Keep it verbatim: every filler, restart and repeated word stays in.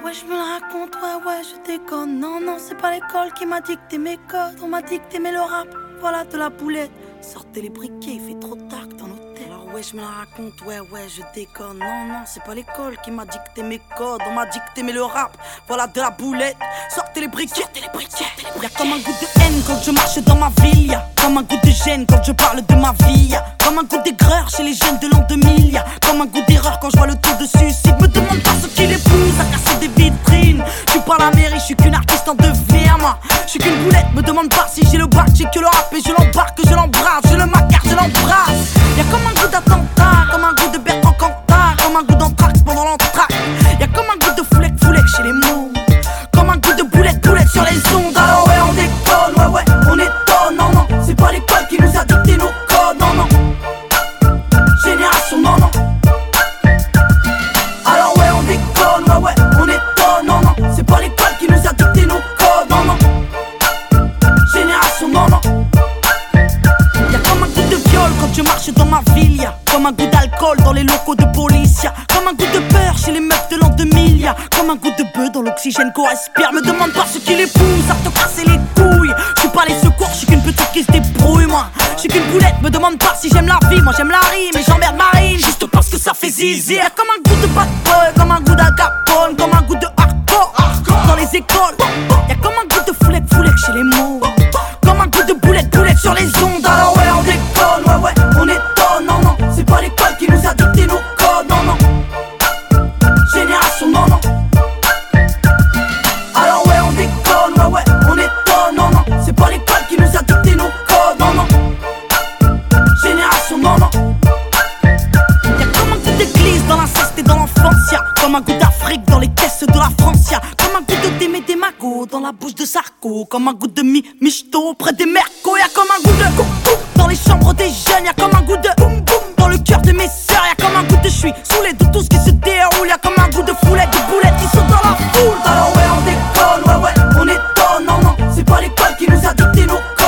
ouais, je me la raconte, ouais, ouais, je déconne. Non, non, c'est pas l'école qui m'a dicté mes codes. On m'a dicté, mais le rap, voilà de la boulette. Sortez les briquets, il fait trop tard dans nos têtes. Alors, ouais, je me la raconte, ouais, ouais, je déconne. Non, non, c'est pas l'école qui m'a dicté mes codes. On m'a dicté, mais le rap, voilà de la boulette. Sortez les briquets, sortez les briquets. Y'a comme un goût de haine quand je marche dans ma ville. Y'a comme un goût de gêne quand je parle de ma vie. Y'a comme un goût d'aigreur chez les jeunes de l'an deux mille. Y'a comme un goût d'erreur quand je vois le taux de suicide. Me demande pas ce qui les pousse à casser des vitrines. Je suis pas la mairie, je suis qu'une artiste en devenir, moi. Je suis qu'une boulette, me demande pas si j'ai le bac. J'ai que le rap et je l'embarque, je l'embrasse, je le macarre, je l'embrasse. Y'a comme un goût d'attentat, comme un goût de Bertrand Cantat, comme un goût d'anthrax pendant l'entracte. Y'a comme un goût de foulec, foulec chez les mots, comme un goût de boulette, boulette sur les ondes. Alors ouais, on déconne, ouais, ouais, on étonne, non, non. C'est pas l'école qui nous a dicté nos codes, non, non. Génération, non, non. Alors ouais, on déconne, ouais, ouais, on étonne, non, non. C'est pas l'école qui nous a dicté nos codes, non, non. Génération, non, non. Y'a comme un goût de viol quand je marche dans ma ville. Y'a comme un goût d'alcool dans les locaux de police. Y'a comme un goût de peur chez les meufs de l'an deux mille. Y'a comme un goût de bœuf dans l'oxygène qu'on respire. Me demande pas ce qui les pousse à te casser les couilles. Je suis pas les secours, je suis qu'une petite qui se débrouille, moi. Je suis qu'une boulette, me demande pas si j'aime la vie. Moi j'aime la rime et j'emmerde Marine juste parce que ça fait zizi. Y'a comme un goût de bad boy, comme un goût d'Al Capone, comme un goût de hardcore dans les écoles. Y'a comme un goût de foulec, foulec chez les mots, comme un goût de boulette, boulette sur les ondes. Alors ouais, on déconne, ouais, ouais, on étonne, non, non. C'est pas l'école qui nous a dicté nos codes, non, non. Génération, non, non. Alors ouais, on déconne, ouais, ouais, on étonne, non, non. C'est pas l'école qui nous a dicté nos codes, non, non. Génération, non, non. Y'a comme un goût d'église dans l'inceste et dans l'enfance. Y'a comme un goût d'Afrique dans les caisses de la France. Y'a comme un goût de Démé des Magots dans la bouche de Sarko, comme un goût de mi michto près des mercos. Y'a comme un goût de coum coum dans les chambres des jeunes. Y'a comme un goût de boum boum dans le cœur de mes sœurs. Y'a comme un goût de j'suis saoulé de tout ce qui se déroule. Y'a comme un goût de foulette, de boulettes qui sont dans la foule. Alors ouais, on déconne, ouais, ouais, on étonne, non, non. C'est pas l'école qui nous a dicté nos